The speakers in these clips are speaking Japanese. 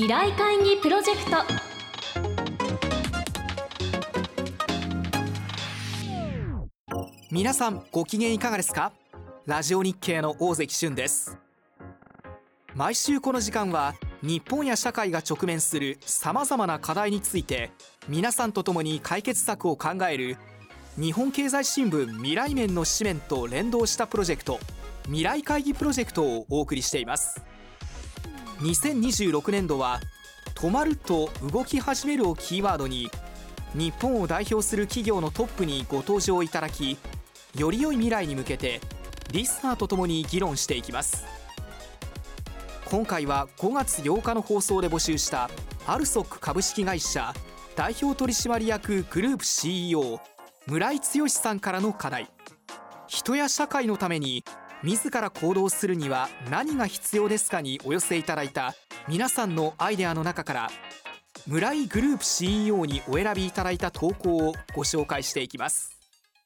未来会議プロジェクト。 皆さんご機嫌いかがですか？ラジオ日経の大関俊です。毎週この時間は日本や社会が直面するさまざまな課題について皆さんと共に解決策を考える日本経済新聞未来面の紙面と連動したプロジェクト、未来会議プロジェクトをお送りしています。2026年度は止まると動き始めるをキーワードに日本を代表する企業のトップにご登場いただき、より良い未来に向けてリスナーとともに議論していきます。今回は5月8日の放送で募集したアルソック株式会社代表取締役グループ CEO 村井剛さんからの課題、人や社会のために自ら行動するには何が必要ですかにお寄せいただいた皆さんのアイデアの中から村井グループ CEO にお選びいただいた投稿をご紹介していきます。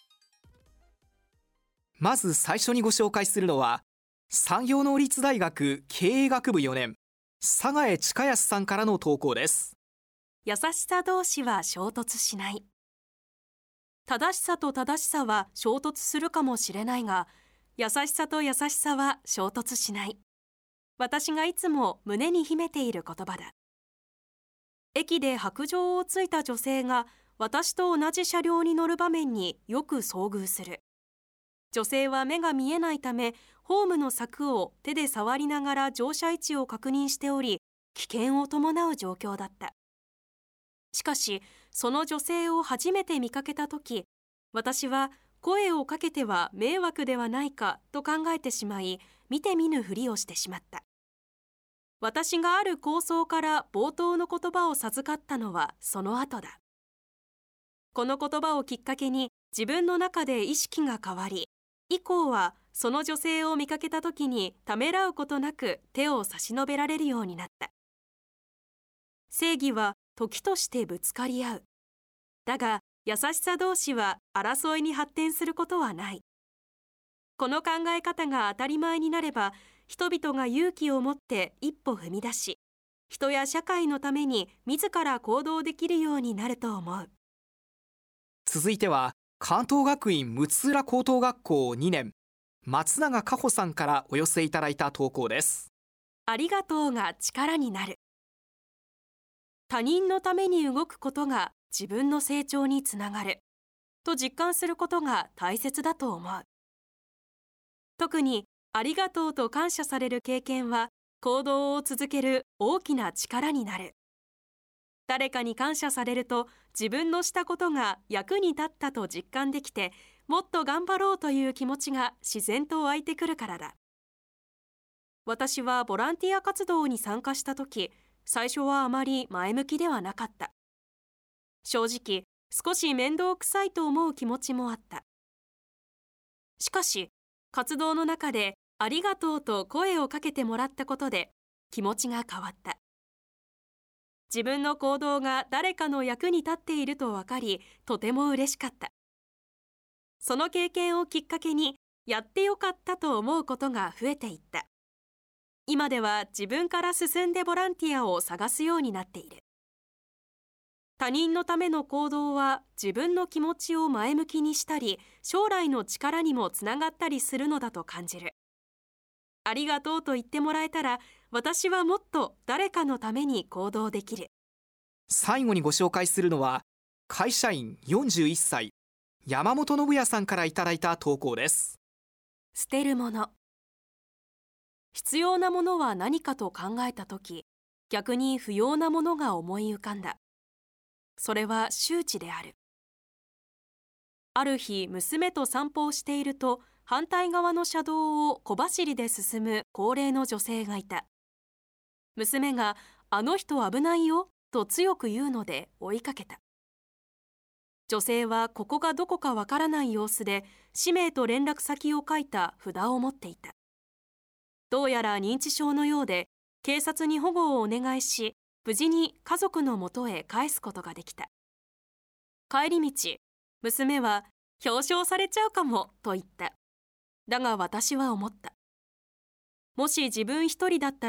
まず最初にご紹介するのは産業能率大学経営学部4年佐賀江親康さんからの投稿です。 優しさ同士は衝突しない。正しさと正しさは衝突するかもしれないが、優しさと優しさは衝突しない。私がいつも胸に秘めている言葉だ。駅で白杖をついた女性が私と同じ車両に乗る場面によく遭遇する。女性は目が見えないため、ホームの柵を手で触りながら乗車位置を確認しており、危険を伴う状況だった。しかし、その女性を初めて見かけたとき、私は声をかけては迷惑ではないかと考えてしまい、見て見ぬふりをしてしまった。私がある構想から冒頭の言葉を授かったのはその後だ。この言葉をきっかけに自分の中で意識が変わり、以降はその女性を見かけたときにためらうことなく手を差し伸べられるようになった。正義は時としてぶつかり合う。だが優しさ同士は争いに発展することはない。この考え方が当たり前になれば、人々が勇気を持って一歩踏み出し、人や社会のために自ら行動できるようになると思う。 続いては関東学院六浦高等学校2年松永佳穂さんからお寄せいただいた投稿です。 ありがとうが力になる。他人のために動くことが自分の成長につながると実感することが大切だと思う。特にありがとうと感謝される経験は行動を続ける大きな力になる。誰かに感謝されると自分のしたことが役に立ったと実感できて、もっと頑張ろうという気持ちが自然と湧いてくるからだ。私はボランティア活動に参加したとき、最初はあまり前向きではなかった。正直、少し面倒くさいと思う気持ちもあった。しかし、活動の中でありがとうと声をかけてもらったことで気持ちが変わった。自分の行動が誰かの役に立っていると分かり、とても嬉しかった。その経験をきっかけに、やってよかったと思うことが増えていった。今では自分から進んでボランティアを探すようになっている。他人のための行動は自分の気持ちを前向きにしたり、将来の力にもつながったりするのだと感じる。ありがとうと言ってもらえたら、私はもっと誰かのために行動できる。 最後にご紹介するのは会社員41歳山本信也さんからいただいた投稿です。 捨てるもの。必要なものは何かと考えたとき、逆に不要なものが思い浮かんだ。それは周知である。ある日、娘と散歩をしていると、反対側の車道を小走りで進む高齢の女性がいた。娘が、あの人危ないよ、と強く言うので追いかけた。女性はここがどこかわからない様子で、氏名と連絡先を書いた札を持っていた。どうやら認知症のようで、警察に保護をお願いし、無事に家族のもとへ帰すことができた。帰り道、娘は表彰されちゃうかもと言った。だが私は思った。もし自分一人だったら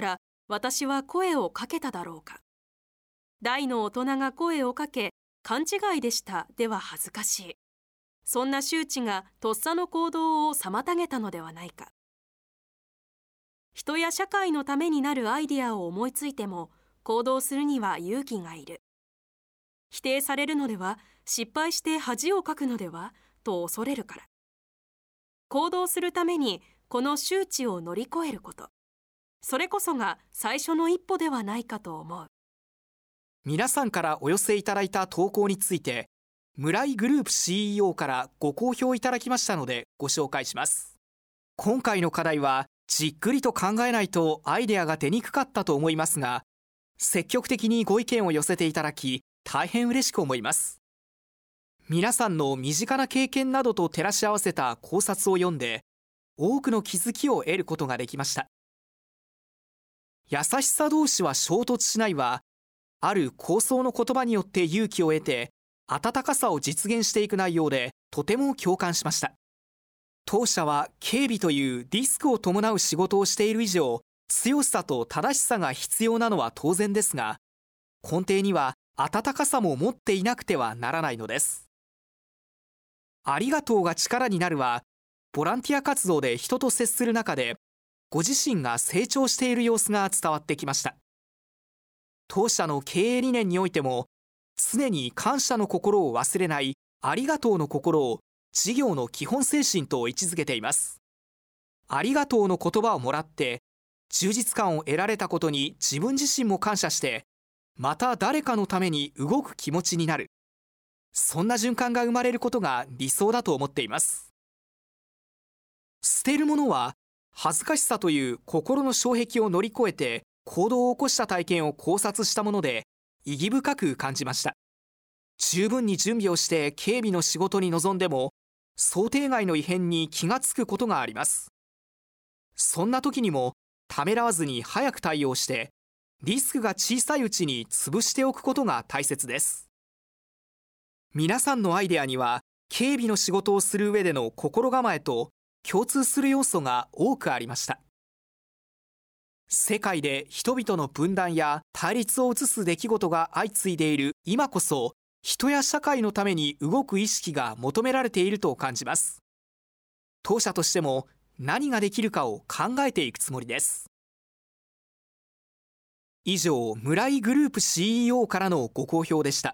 私は声をかけただろうか。大の大人が声をかけ、勘違いでしたでは恥ずかしい。そんな周知がとっさの行動を妨げたのではないか。人や社会のためになるアイデアを思いついても、行動するには勇気がいる。否定されるのでは、失敗して恥をかくのではと恐れるから。行動するためにこの周知を乗り越えること、それこそが最初の一歩ではないかと思う。 皆さんからお寄せいただいた投稿について、村井グループ CEO からご好評いただきましたのでご紹介します。今回の課題はじっくりと考えないとアイデアが出にくかったと思いますが、積極的にご意見を寄せていただき大変嬉しく思います。皆さんの身近な経験などと照らし合わせた考察を読んで、多くの気づきを得ることができました。優しさ同士は衝突しないは、ある構想の言葉によって勇気を得て温かさを実現していく内容で、とても共感しました。当社は警備というリスクを伴う仕事をしている以上、強さと正しさが必要なのは当然ですが、根底には温かさも持っていなくてはならないのです。ありがとうが力になるは、ボランティア活動で人と接する中で、ご自身が成長している様子が伝わってきました。当社の経営理念においても、常に感謝の心を忘れないありがとうの心を事業の基本精神と位置づけています。ありがとうの言葉をもらって、充実感を得られたことに自分自身も感謝して、また誰かのために動く気持ちになる。そんな循環が生まれることが理想だと思っています。捨てるものは、恥ずかしさという心の障壁を乗り越えて行動を起こした体験を考察したもので、意義深く感じました。十分に準備をして警備の仕事に臨んでも、想定外の異変に気がつくことがあります。そんな時にもためらわずに早く対応して、リスクが小さいうちに潰しておくことが大切です。皆さんのアイデアには、警備の仕事をする上での心構えと共通する要素が多くありました。世界で人々の分断や対立を映す出来事が相次いでいる今こそ、人や社会のために動く意識が求められていると感じます。当社としても何ができるかを考えていくつもりです。以上、村井グループ CEO からのご好評でした。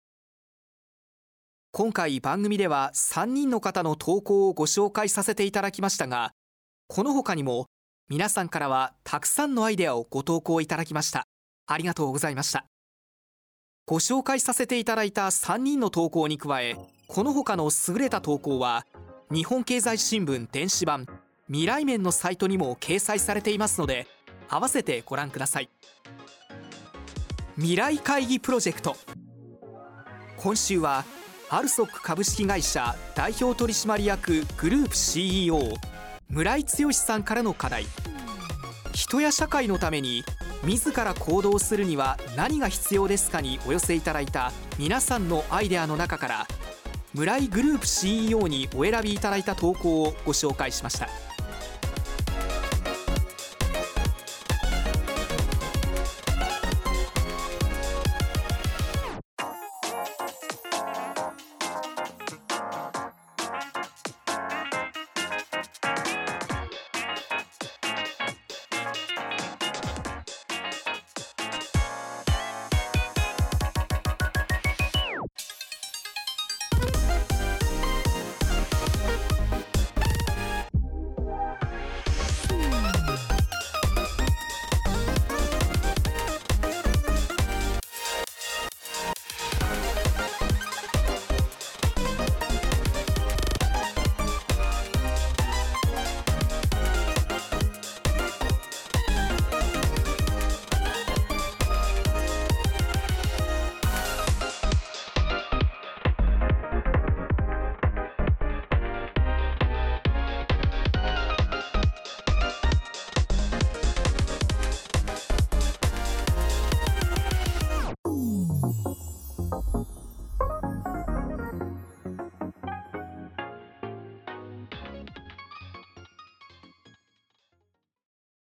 今回番組では3人の方の投稿をご紹介させていただきましたが、この他にも皆さんからはたくさんのアイデアをご投稿いただきました。ありがとうございました。ご紹介させていただいた3人の投稿に加え、この他の優れた投稿は日本経済新聞電子版未来面のサイトにも掲載されていますので、合わせてご覧ください。未来会議プロジェクト。今週はアルソック株式会社代表取締役グループ CEO 村井剛さんからの課題、人や社会のために自ら行動するには何が必要ですかにお寄せいただいた皆さんのアイデアの中から、村井グループ CEO にお選びいただいた投稿をご紹介しました。